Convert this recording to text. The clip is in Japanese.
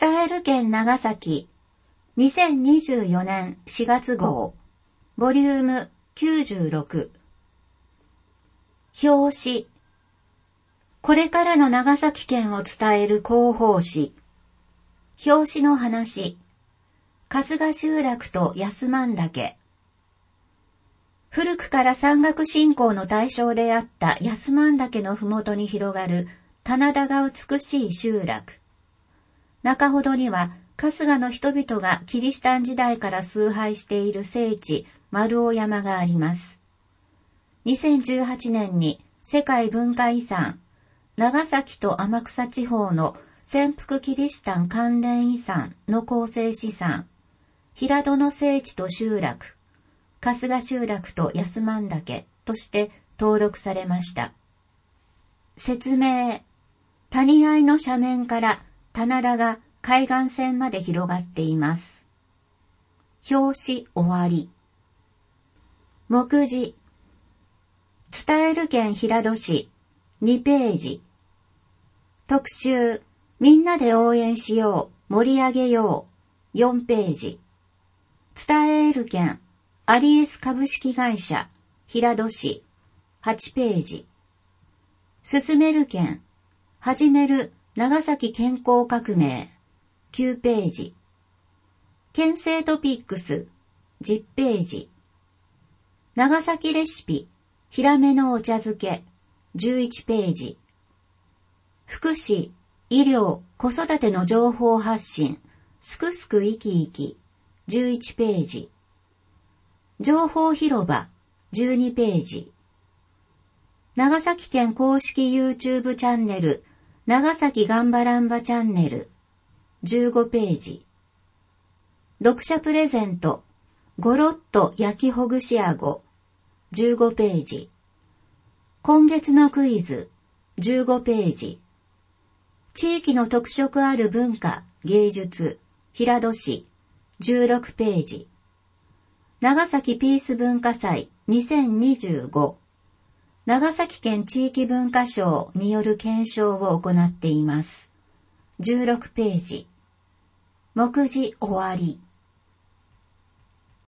伝える県長崎2024年4月号ボリューム96表紙これからの長崎県を伝える広報誌表紙の話春日集落と安万岳古くから山岳信仰の対象であった安万岳のふもとに広がる棚田が美しい集落中ほどには春日の人々がキリシタン時代から崇拝している聖地丸尾山があります。2018年に世界文化遺産長崎と天草地方の潜伏キリシタン関連遺産の構成資産平戸の聖地と集落春日集落と安万岳として登録されました。説明谷合の斜面から棚田が海岸線まで広がっています。表紙終わり。目次。伝える県平戸市2ページ。特集。みんなで応援しよう、盛り上げよう4ページ。伝える県アリエス株式会社平戸市8ページ。進める県始める長崎健康革命9ページ。県政トピックス10ページ。長崎レシピヒラメのお茶漬け11ページ。福祉、医療、子育ての情報発信すくすく生き生き11ページ。情報広場12ページ。長崎県公式 YouTube チャンネル長崎がんばらんばチャンネル15ページ。読者プレゼントゴロッと焼きほぐしあご15ページ。今月のクイズ15ページ。地域の特色ある文化芸術平戸市16ページ。長崎ピース文化祭2025長崎県地域文化賞による検証を行っています。16ページ。目次終わり。